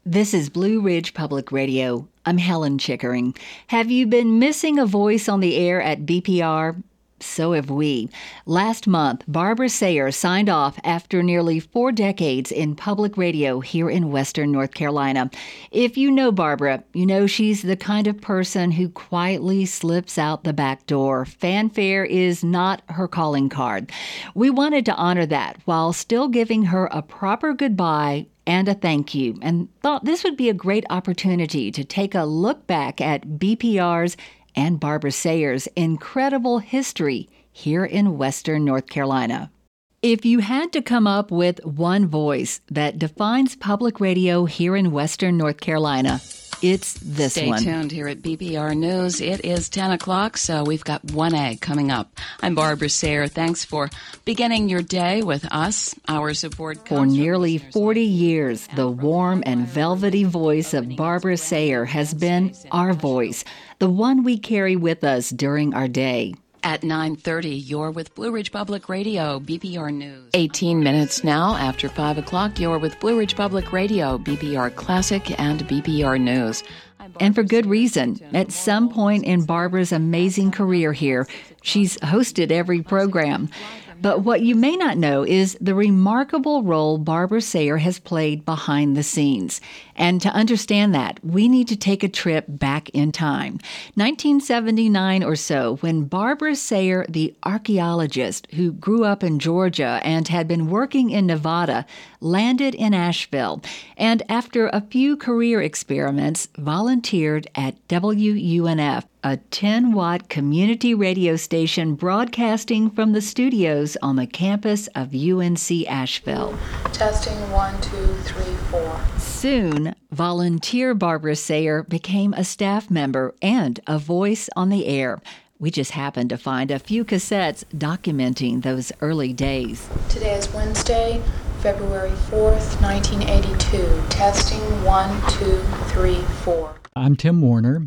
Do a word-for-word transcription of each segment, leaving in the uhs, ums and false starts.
This is Blue Ridge Public Radio. I'm Helen Chickering. Have you been missing a voice on the air at B P R? So have we. Last month, Barbara Sayer signed off after nearly four decades in public radio here in Western North Carolina. If you know Barbara, you know she's the kind of person who quietly slips out the back door. Fanfare is not her calling card. We wanted to honor that while still giving her a proper goodbye and a thank you, and thought this would be a great opportunity to take a look back at B P R's and Barbara Sayer's incredible history here in Western North Carolina. If you had to come up with one voice that defines public radio here in Western North Carolina, it's this Stay one. Stay tuned here at B P R News. It is ten o'clock, so we've got one A coming up. I'm Barbara Sayer. Thanks for beginning your day with us. Our support For nearly forty years, the warm and velvety voice of Barbara Sayer has been our voice, the one we carry with us during our day. At nine thirty, you're with Blue Ridge Public Radio, B P R News. eighteen minutes now after five o'clock, you're with Blue Ridge Public Radio, B P R Classic, and B P R News. And for good reason. At some point in Barbara's amazing career here, she's hosted every program. But what you may not know is the remarkable role Barbara Sayer has played behind the scenes. And to understand that, we need to take a trip back in time. nineteen seventy-nine or so, when Barbara Sayer, the archaeologist who grew up in Georgia and had been working in Nevada, landed in Asheville, and after a few career experiments, volunteered at W U N F, a ten-watt community radio station broadcasting from the studios on the campus of U N C Asheville. Testing one, two, three, four. Soon, volunteer Barbara Sayer became a staff member and a voice on the air. We just happened to find a few cassettes documenting those early days. Today is Wednesday, February fourth, nineteen eighty-two. Testing one, two, three, four. I'm Tim Warner.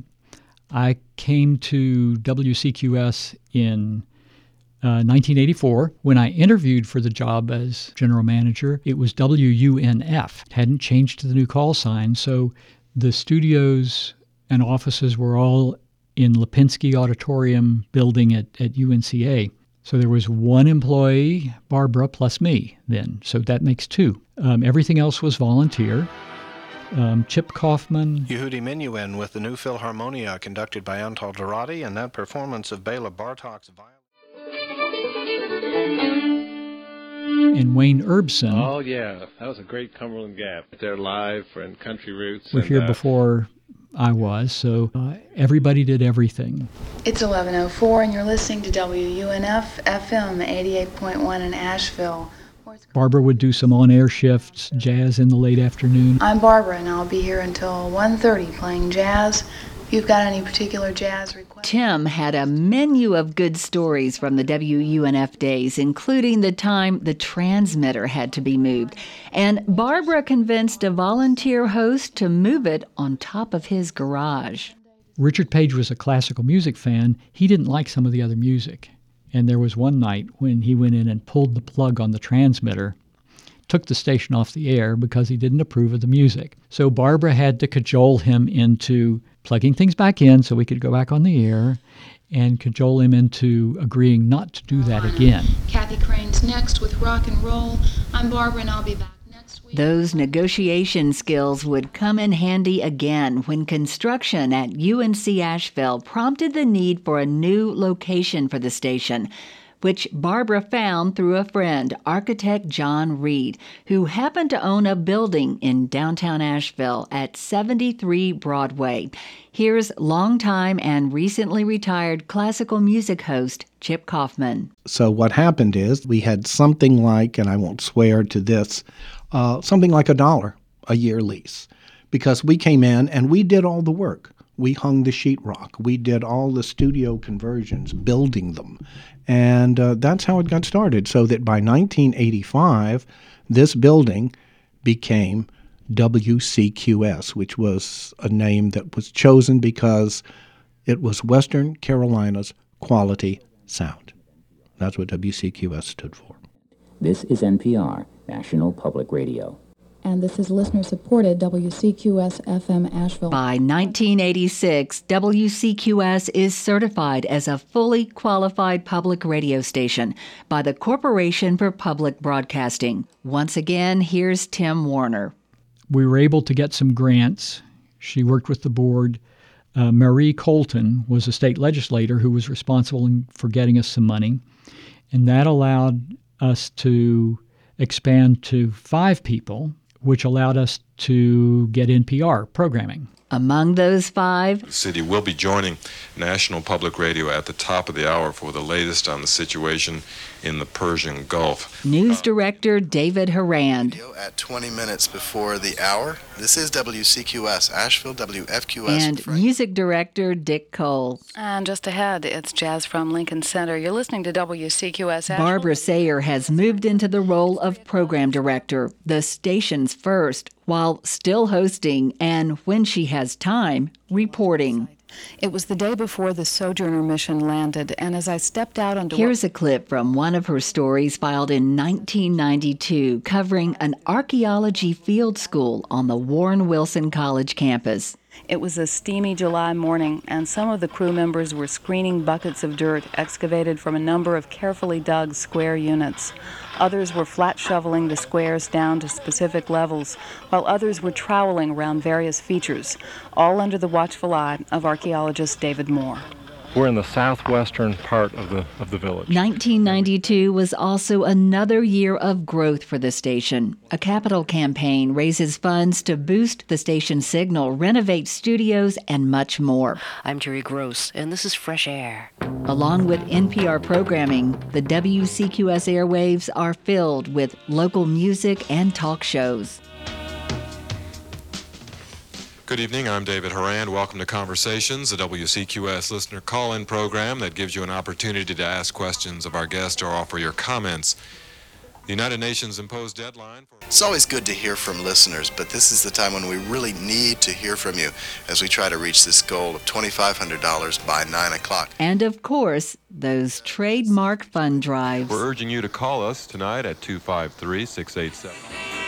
I came to W C Q S in uh, nineteen eighty-four. When I interviewed for the job as general manager, it was W U N F. It hadn't changed to the new call sign, so the studios and offices were all in Lipinski Auditorium building at, at U N C A. So there was one employee, Barbara, plus me then, so that makes two. Um, everything else was volunteer. Um, Chip Kaufman. Yehudi Menuhin with the New Philharmonia conducted by Antal Dorati, and that performance of Bela Bartok's violin. And Wayne Erbsen. Oh, yeah. That was a great Cumberland Gap. They're live and Country Roots. Were and, here uh, before I was, so uh, everybody did everything. It's eleven oh four, and you're listening to W U N F F M eighty-eight point one in Asheville. Barbara would do some on-air shifts, jazz in the late afternoon. I'm Barbara, and I'll be here until one thirty playing jazz. If you've got any particular jazz requests. Tim had a menu of good stories from the W U N F days, including the time the transmitter had to be moved. And Barbara convinced a volunteer host to move it on top of his garage. Richard Page was a classical music fan. He didn't like some of the other music. And there was one night when he went in and pulled the plug on the transmitter, took the station off the air because he didn't approve of the music. So Barbara had to cajole him into plugging things back in so we could go back on the air, and cajole him into agreeing not to do that again. Kathy Crane's next with rock and roll. I'm Barbara, and I'll be back next week. Those negotiation skills would come in handy again when construction at U N C Asheville prompted the need for a new location for the station, which Barbara found through a friend, architect John Reed, who happened to own a building in downtown Asheville at seventy-three Broadway. Here's longtime and recently retired classical music host Chip Kaufman. So what happened is we had something like, and I won't swear to this, uh, something like a dollar a year lease, because we came in and we did all the work. We hung the sheetrock. We did all the studio conversions, building them. And uh, that's how it got started, so that by nineteen eighty-five, this building became W C Q S, which was a name that was chosen because it was Western Carolina's quality sound. That's what W C Q S stood for. This is N P R, National Public Radio. and this is listener-supported W C Q S F M Asheville. By nineteen eighty-six, W C Q S is certified as a fully qualified public radio station by the Corporation for Public Broadcasting. Once again, here's Tim Warner. We were able to get some grants. She worked with the board. Uh, Marie Colton was a state legislator who was responsible for getting us some money, and that allowed us to expand to five people, which allowed us to get N P R programming. Among those five, the city will be joining National Public Radio at the top of the hour for the latest on the situation in the Persian Gulf. News Director David Harand. At twenty minutes before the hour, this is W C Q S, Asheville, W F Q S. And Music Director Dick Cole. And just ahead, it's Jazz from Lincoln Center. You're listening to W C Q S Asheville. Barbara Sayer has moved into the role of Program Director, the station's first, while still hosting and, when she has time, reporting. It was the day before the Sojourner mission landed, and as I stepped out onto... Here's a clip from one of her stories filed in nineteen ninety-two, covering an archaeology field school on the Warren Wilson College campus. It was a steamy July morning, and some of the crew members were screening buckets of dirt excavated from a number of carefully dug square units. Others were flat shoveling the squares down to specific levels, while others were troweling around various features, all under the watchful eye of archaeologist David Moore. We're in the southwestern part of the of the village. nineteen ninety-two was also another year of growth for the station. A capital campaign raises funds to boost the station's signal, renovate studios, and much more. I'm Jerry Gross, and this is Fresh Air. Along with N P R programming, the W C Q S airwaves are filled with local music and talk shows. Good evening, I'm David Harand. Welcome to Conversations, a W C Q S listener call-in program that gives you an opportunity to ask questions of our guest or offer your comments. The United Nations imposed deadline for... It's always good to hear from listeners, but this is the time when we really need to hear from you as we try to reach this goal of twenty-five hundred dollars by nine o'clock. And of course, those trademark fund drives. We're urging you to call us tonight at two five three, six eight seven.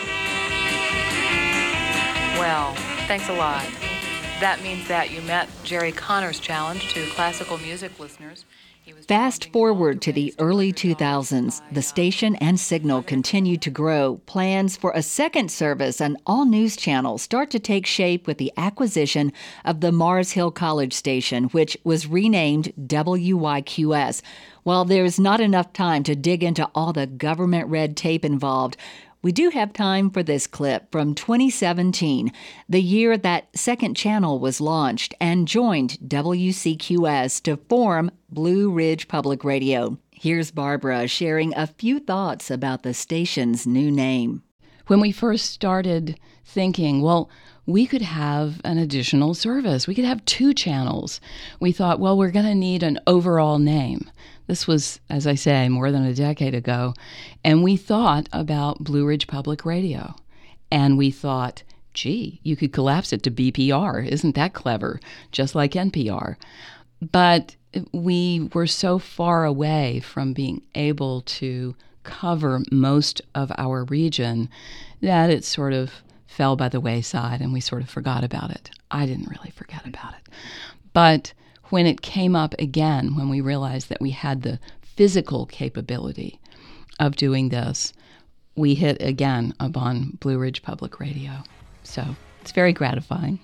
Well, thanks a lot. That means that you met Jerry Connor's challenge to classical music listeners. Fast forward to the early two thousands. The station and signal continued to grow. Plans for a second service and all news channels start to take shape with the acquisition of the Mars Hill College station, which was renamed W Y Q S. While there's not enough time to dig into all the government red tape involved, we do have time for this clip from twenty seventeen, the year that Second Channel was launched and joined W C Q S to form Blue Ridge Public Radio. Here's Barbara sharing a few thoughts about the station's new name. When we first started thinking, well, we could have an additional service. We could have two channels. We thought, well, we're going to need an overall name. This was, as I say, more than a decade ago. And we thought about Blue Ridge Public Radio. And we thought, gee, you could collapse it to B P R. Isn't that clever? Just like N P R. But we were so far away from being able to cover most of our region that it sort of fell by the wayside and we sort of forgot about it. I didn't really forget about it. But when it came up again, when we realized that we had the physical capability of doing this, we hit again upon Blue Ridge Public Radio. So it's very gratifying.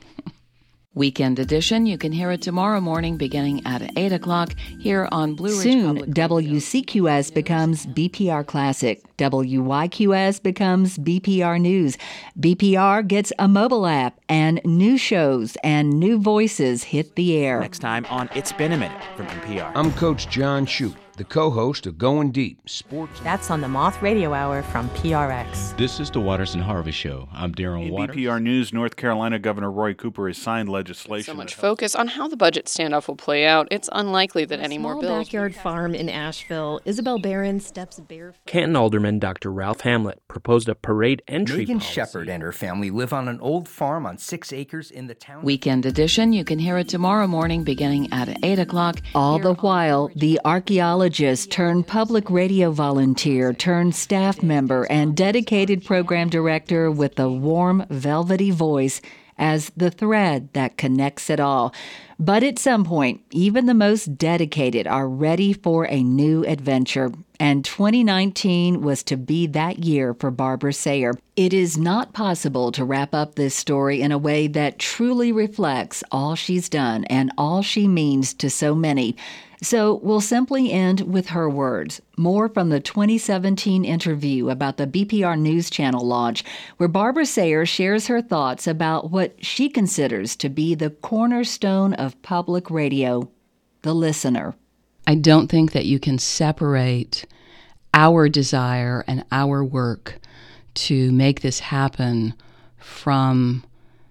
Weekend edition, you can hear it tomorrow morning beginning at eight o'clock here on Blue Ridge Soon, Public W C Q S becomes B P R Classic. W Y Q S becomes B P R News. B P R gets a mobile app, and new shows and new voices hit the air. Next time on It's Been a Minute from N P R. I'm Coach John Shute, the co-host of Going Deep Sports. That's on the Moth Radio Hour from P R X. This is the Waters and Harvey Show. I'm Darren In Waters. B P R News, North Carolina Governor Roy Cooper has signed legislation. So much focus on how the budget standoff will play out. It's unlikely that any more bills. Small backyard farm in Asheville. Isabel Barron steps barefoot. Canton Alderman Doctor Ralph Hamlet proposed a parade entry Megan policy. Shepard and her family live on an old farm on six acres in the town. Weekend edition, you can hear it tomorrow morning beginning at eight o'clock. All the while, the archaeology meteorologist turned public radio volunteer turned staff member and dedicated program director with a warm, velvety voice as the thread that connects it all. But at some point, even the most dedicated are ready for a new adventure. And twenty nineteen was to be that year for Barbara Sayer. It is not possible to wrap up this story in a way that truly reflects all she's done and all she means to so many. So we'll simply end with her words, more from the twenty seventeen interview about the B P R News Channel launch, where Barbara Sayer shares her thoughts about what she considers to be the cornerstone of public radio, the listener. I don't think that you can separate our desire and our work to make this happen from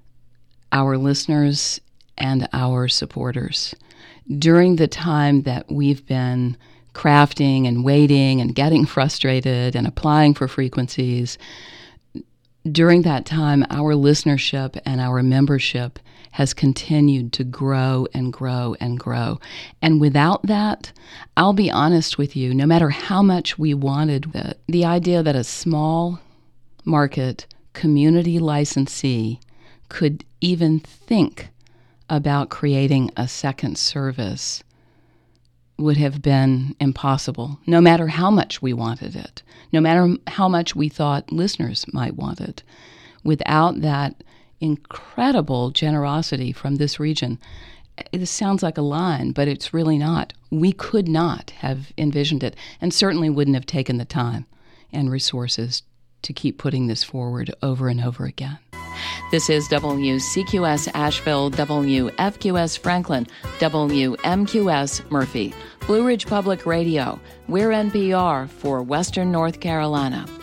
our listeners and our supporters. During the time that we've been crafting and waiting and getting frustrated and applying for frequencies, during that time, our listenership and our membership has continued to grow and grow and grow. And without that, I'll be honest with you, no matter how much we wanted it, the idea that a small market community licensee could even think about creating a second service would have been impossible, no matter how much we wanted it, no matter how much we thought listeners might want it. Without that incredible generosity from this region, it sounds like a line, but it's really not. We could not have envisioned it, and certainly wouldn't have taken the time and resources to keep putting this forward over and over again. This is W C Q S Asheville, W F Q S Franklin, W M Q S Murphy, Blue Ridge Public Radio. We're N P R for Western North Carolina.